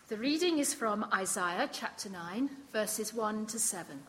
The reading is from Isaiah chapter 9, verses 1 to 7.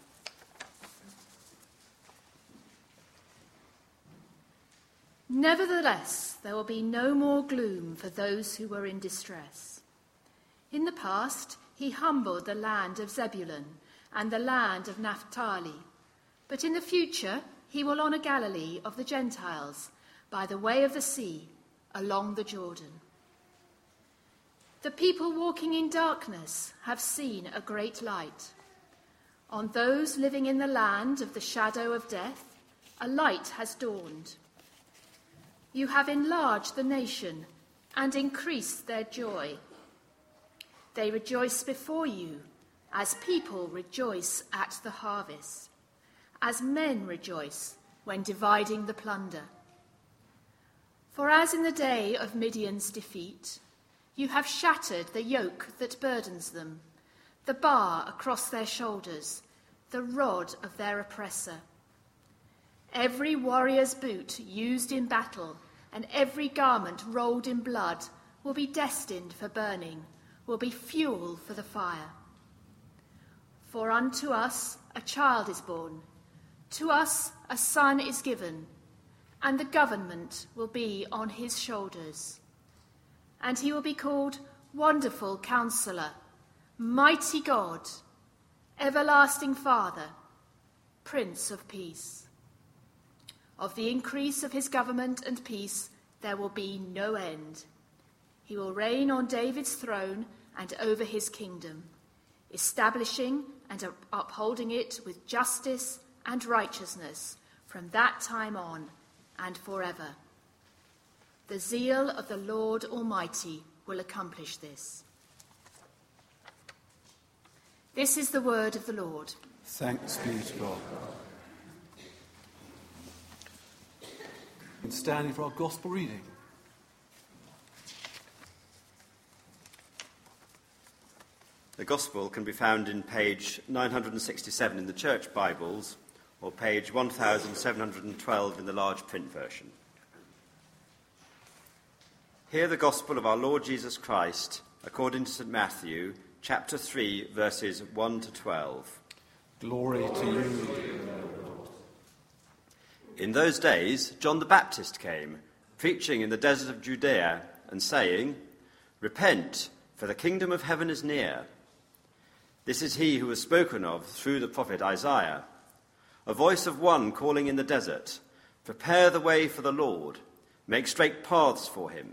Nevertheless, there will be no more gloom for those who were in distress. In the past, he humbled the land of Zebulun and the land of Naphtali. But in the future, he will honour Galilee of the Gentiles by the way of the sea, along the Jordan. The people walking in darkness have seen a great light. On those living in the land of the shadow of death, a light has dawned. You have enlarged the nation and increased their joy. They rejoice before you, as people rejoice at the harvest, as men rejoice when dividing the plunder. For as in the day of Midian's defeat, you have shattered the yoke that burdens them, the bar across their shoulders, the rod of their oppressor. Every warrior's boot used in battle and every garment rolled in blood will be destined for burning, will be fuel for the fire. For unto us a child is born, to us a son is given, and the government will be on his shoulders. And he will be called Wonderful Counselor, Mighty God, Everlasting Father, Prince of Peace. Of the increase of his government and peace there will be no end. He will reign on David's throne and over his kingdom, establishing and upholding it with justice and righteousness from that time on and forever. The zeal of the Lord Almighty will accomplish this. This is the word of the Lord. Thanks be to God. And standing for our gospel reading. The Gospel can be found in page 967 in the Church Bibles or page 1712 in the large print version. Hear the Gospel of our Lord Jesus Christ according to St. Matthew, chapter 3, verses 1 to 12. Glory to you. In those days, John the Baptist came, preaching in the desert of Judea and saying, "Repent, for the kingdom of heaven is near." This is he who was spoken of through the prophet Isaiah, a voice of one calling in the desert, "Prepare the way for the Lord, make straight paths for him."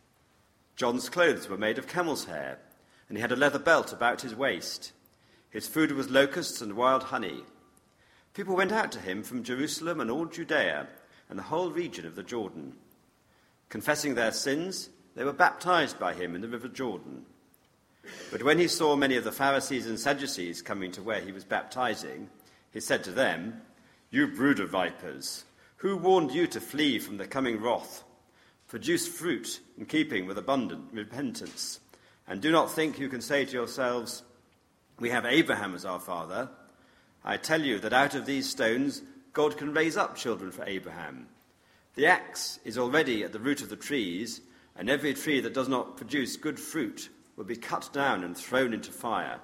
John's clothes were made of camel's hair, and he had a leather belt about his waist. His food was locusts and wild honey. People went out to him from Jerusalem and all Judea and the whole region of the Jordan. Confessing their sins, they were baptized by him in the river Jordan. But when he saw many of the Pharisees and Sadducees coming to where he was baptizing, he said to them, "You brood of vipers, who warned you to flee from the coming wrath? Produce fruit in keeping with abundant repentance, and do not think you can say to yourselves, 'We have Abraham as our father.' I tell you that out of these stones God can raise up children for Abraham. The axe is already at the root of the trees, and every tree that does not produce good fruit will be cut down and thrown into fire.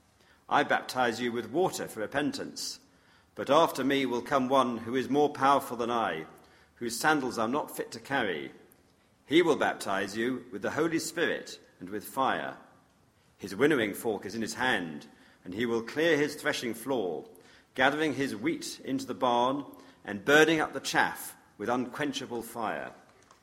I baptize you with water for repentance, but after me will come one who is more powerful than I, whose sandals I'm not fit to carry. He will baptize you with the Holy Spirit and with fire. His winnowing fork is in his hand, and he will clear his threshing floor, gathering his wheat into the barn and burning up the chaff with unquenchable fire."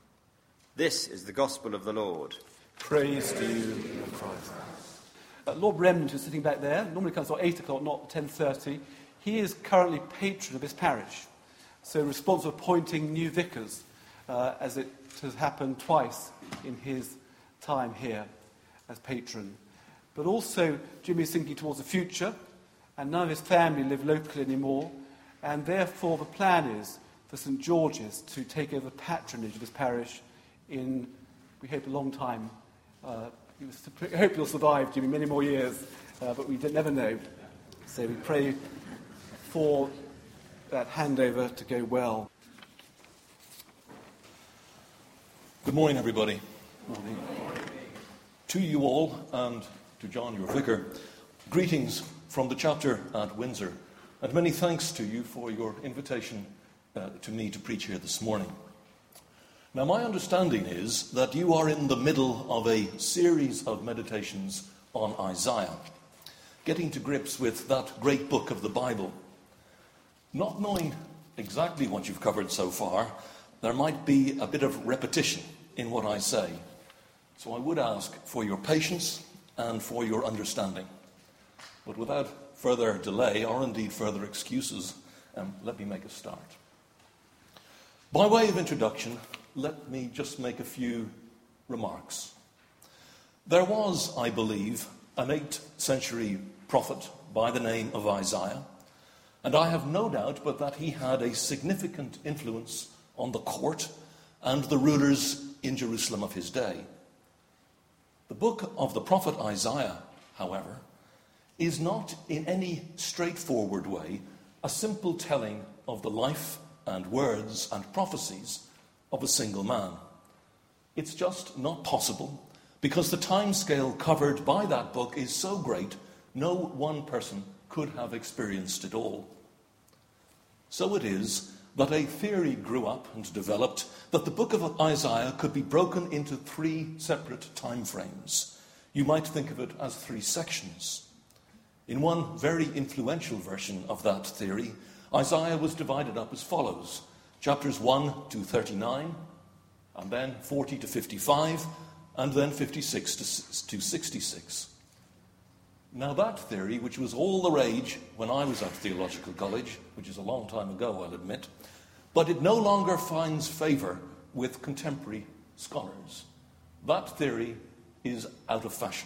This is the gospel of the Lord. Praise to you, Christ. Lord Remnant, who's sitting back there, normally comes at 8 o'clock, not 10:30. He is currently patron of his parish, so responsible for appointing new vicars, as it has happened twice in his time here as patron. But also, Jimmy is thinking towards the future, and none of his family live locally anymore, and therefore the plan is for St. George's to take over the patronage of his parish in, we hope, a long time. I hope you'll survive, Jimmy, many more years, but we never know. So we pray for that handover to go well. Good morning, everybody. Morning. To you all, and to John, your vicar. Greetings from the chapter at Windsor, and many thanks to you for your invitation to me to preach here this morning. Now, my understanding is that you are in the middle of a series of meditations on Isaiah, getting to grips with that great book of the Bible. Not knowing exactly what you've covered so far, there might be a bit of repetition in what I say. So I would ask for your patience and for your understanding. But without further delay, or indeed further excuses, let me make a start. By way of introduction, let me just make a few remarks. There was, I believe, an 8th century prophet by the name of Isaiah, and I have no doubt but that he had a significant influence on the court and the rulers in Jerusalem of his day. The book of the prophet Isaiah, however, is not in any straightforward way a simple telling of the life and words and prophecies of a single man. It's just not possible because the timescale covered by that book is so great, no one person could have experienced it all. So it is that a theory grew up and developed that the book of Isaiah could be broken into 3 separate time frames. You might think of it as 3 sections. In one very influential version of that theory, Isaiah was divided up as follows: chapters 1 to 39, and then 40 to 55, and then 56 to 66. Now that theory, which was all the rage when I was at theological college, which is a long time ago, I'll admit, but it no longer finds favour with contemporary scholars. That theory is out of fashion.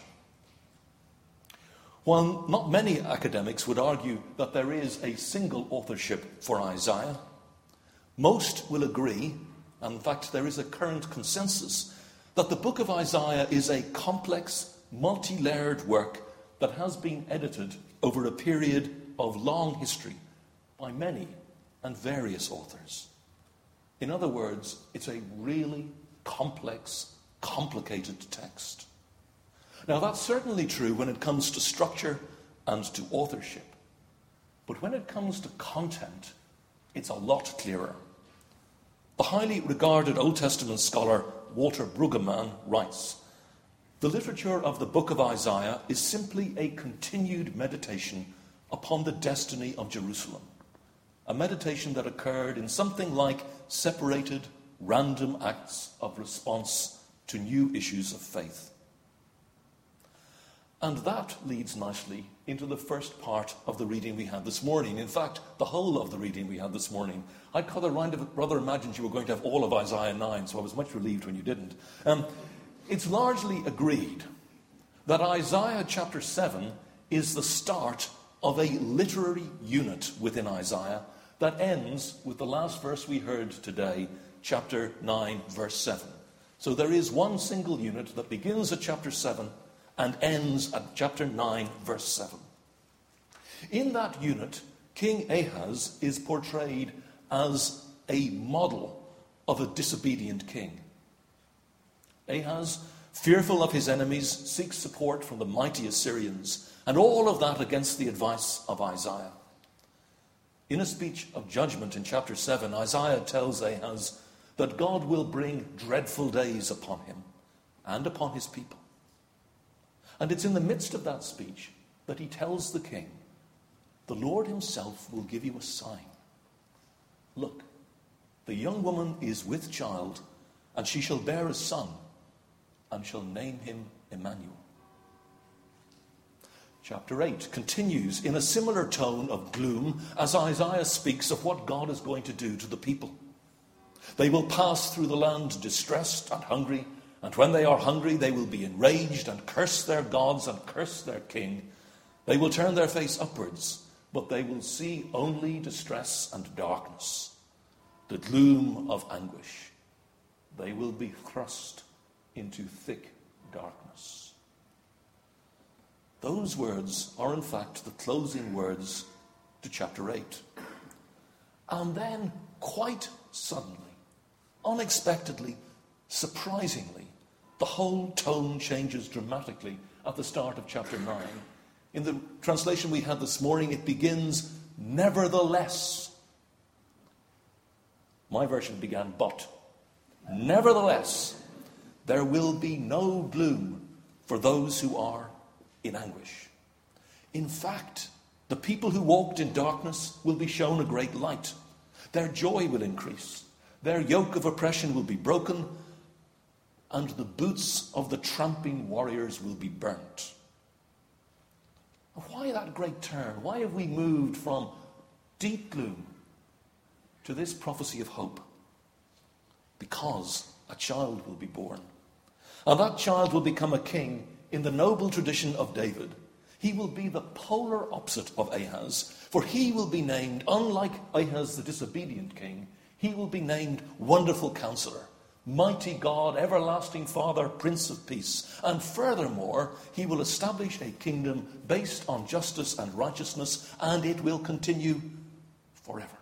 While not many academics would argue that there is a single authorship for Isaiah, most will agree, and in fact there is a current consensus, that the book of Isaiah is a complex, multi-layered work that has been edited over a period of long history by many and various authors. In other words, it's a really complex, complicated text. Now, that's certainly true when it comes to structure and to authorship. But when it comes to content, it's a lot clearer. The highly regarded Old Testament scholar Walter Brueggemann writes, "The literature of the book of Isaiah is simply a continued meditation upon the destiny of Jerusalem, a meditation that occurred in something like separated, random acts of response to new issues of faith." And that leads nicely into the first part of the reading we had this morning. In fact, the whole of the reading we had this morning. I rather imagined you were going to have all of Isaiah 9, so I was much relieved when you didn't. It's largely agreed that Isaiah chapter 7 is the start of a literary unit within Isaiah that ends with the last verse we heard today, chapter 9, verse 7. So there is one single unit that begins at chapter 7 and ends at chapter 9, verse 7. In that unit, King Ahaz is portrayed as a model of a disobedient king. Ahaz, fearful of his enemies, seeks support from the mighty Assyrians, and all of that against the advice of Isaiah. In a speech of judgment in chapter 7, Isaiah tells Ahaz that God will bring dreadful days upon him and upon his people. And it's in the midst of that speech that he tells the king, "The Lord himself will give you a sign. Look, the young woman is with child, and she shall bear a son, and shall name him Emmanuel." Chapter 8 continues in a similar tone of gloom as Isaiah speaks of what God is going to do to the people. They will pass through the land distressed and hungry, and when they are hungry, they will be enraged and curse their gods and curse their king. They will turn their face upwards, but they will see only distress and darkness, the gloom of anguish. They will be thrust into thick darkness. Those words are in fact the closing words to chapter 8. And then, quite suddenly, unexpectedly, surprisingly, the whole tone changes dramatically at the start of chapter 9. In the translation we had this morning, it begins, nevertheless. My version began, but. Nevertheless, there will be no gloom for those who are in anguish. In fact, the people who walked in darkness will be shown a great light. Their joy will increase. Their yoke of oppression will be broken, and the boots of the tramping warriors will be burnt. Why that great turn? Why have we moved from deep gloom to this prophecy of hope? Because a child will be born. And that child will become a king in the noble tradition of David. He will be the polar opposite of Ahaz, for he will be named, unlike Ahaz the disobedient king, he will be named Wonderful Counselor, Mighty God, Everlasting Father, Prince of Peace. And furthermore, he will establish a kingdom based on justice and righteousness, and it will continue forever.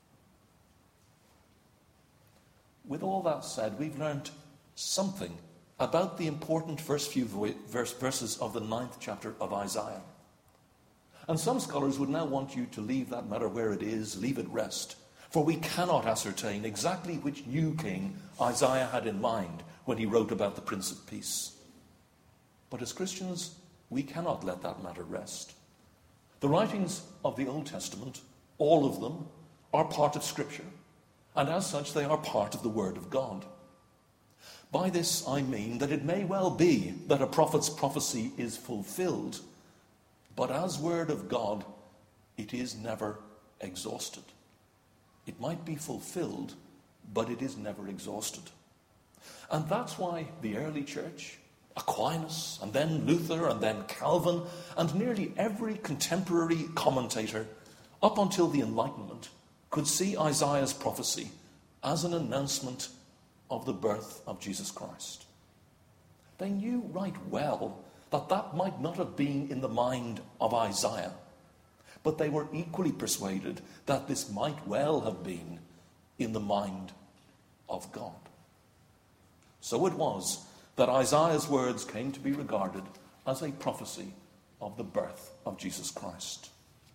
With all that said, we've learned something about the important first few verses of the 9th chapter of Isaiah. And some scholars would now want you to leave that matter where it is, leave it rest. For we cannot ascertain exactly which new king Isaiah had in mind when he wrote about the Prince of Peace. But as Christians, we cannot let that matter rest. The writings of the Old Testament, all of them, are part of Scripture, and as such they are part of the Word of God. By this I mean that it may well be that a prophet's prophecy is fulfilled, but as Word of God, it is never exhausted. It might be fulfilled, but it is never exhausted. And that's why the early church, Aquinas, and then Luther, and then Calvin, and nearly every contemporary commentator up until the Enlightenment could see Isaiah's prophecy as an announcement of the birth of Jesus Christ. They knew right well that that might not have been in the mind of Isaiah, but they were equally persuaded that this might well have been in the mind of God. So it was that Isaiah's words came to be regarded as a prophecy of the birth of Jesus Christ.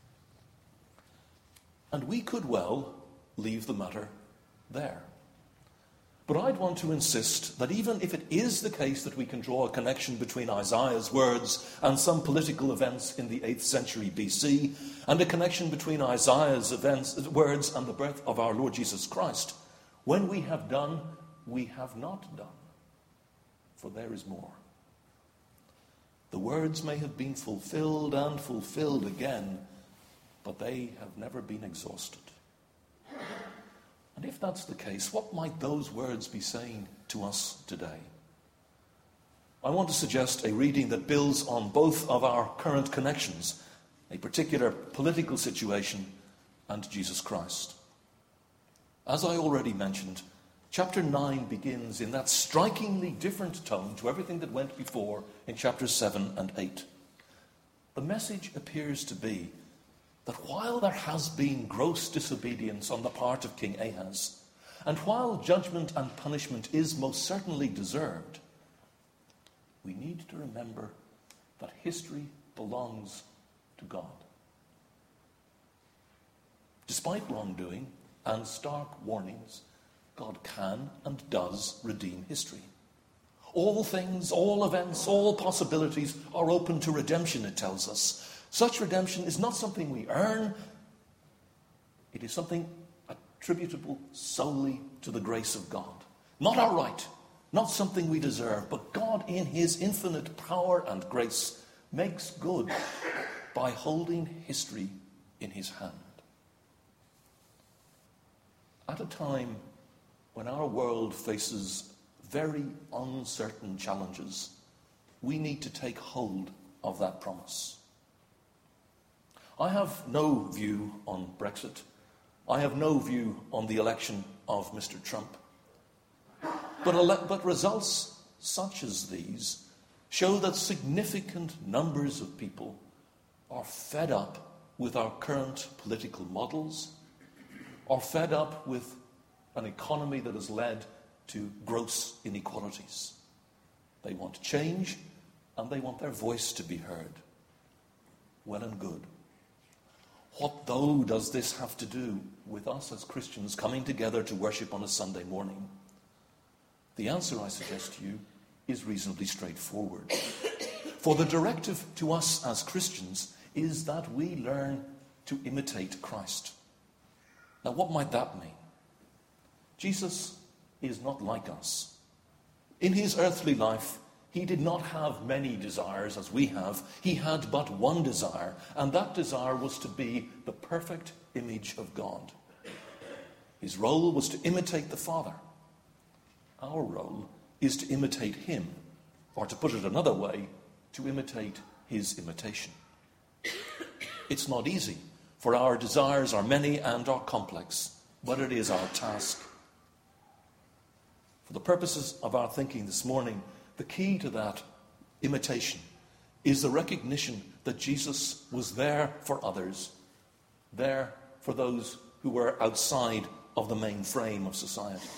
And we could well leave the matter there. But I'd want to insist that even if it is the case that we can draw a connection between Isaiah's words and some political events in the 8th century BC, and a connection between Isaiah's words and the birth of our Lord Jesus Christ, when we have done, we have not done. For there is more. The words may have been fulfilled and fulfilled again, but they have never been exhausted. And if that's the case, what might those words be saying to us today? I want to suggest a reading that builds on both of our current connections, a particular political situation and Jesus Christ. As I already mentioned, chapter 9 begins in that strikingly different tone to everything that went before in chapters 7 and 8. The message appears to be that while there has been gross disobedience on the part of King Ahaz, and while judgment and punishment is most certainly deserved, we need to remember that history belongs to God. Despite wrongdoing and stark warnings, God can and does redeem history. All things, all events, all possibilities are open to redemption, it tells us. Such redemption is not something we earn. It is something attributable solely to the grace of God. Not our right, not something we deserve, but God in his infinite power and grace makes good by holding history in his hand. At a time when our world faces very uncertain challenges, we need to take hold of that promise. I have no view on Brexit. I have no view on the election of Mr. Trump. But results such as these show that significant numbers of people are fed up with our current political models, are fed up with an economy that has led to gross inequalities. They want change, and they want their voice to be heard. Well and good. What, though, does this have to do with us as Christians coming together to worship on a Sunday morning? The answer, I suggest to you, is reasonably straightforward. For the directive to us as Christians is that we learn to imitate Christ. Now, what might that mean? Jesus is not like us. In his earthly life, he did not have many desires as we have. He had but one desire, and that desire was to be the perfect image of God. His role was to imitate the Father. Our role is to imitate him, or to put it another way, to imitate his imitation. It's not easy, for our desires are many and are complex, but it is our task. For the purposes of our thinking this morning, the key to that imitation is the recognition that Jesus was there for others, there for those who were outside of the main frame of society.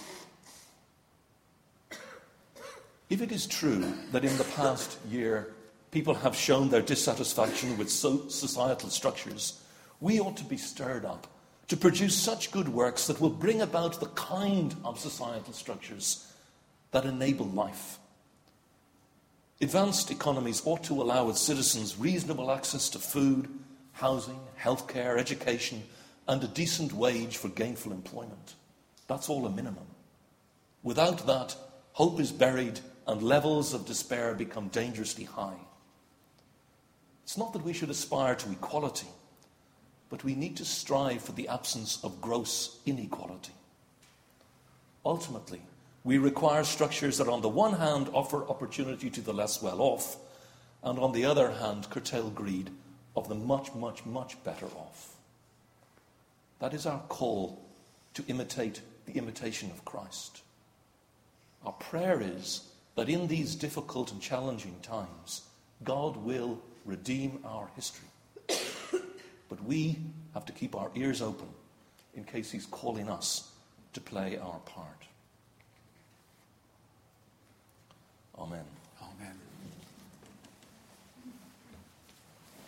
If it is true that in the past year people have shown their dissatisfaction with societal structures, we ought to be stirred up to produce such good works that will bring about the kind of societal structures that enable life. Advanced economies ought to allow its citizens reasonable access to food, housing, healthcare, education, and a decent wage for gainful employment. That's all a minimum. Without that, hope is buried and levels of despair become dangerously high. It's not that we should aspire to equality, but we need to strive for the absence of gross inequality. Ultimately, we require structures that on the one hand offer opportunity to the less well-off, and on the other hand curtail greed of the much, much, much better off. That is our call to imitate the imitation of Christ. Our prayer is that in these difficult and challenging times, God will redeem our history. But we have to keep our ears open in case he's calling us to play our part. Amen.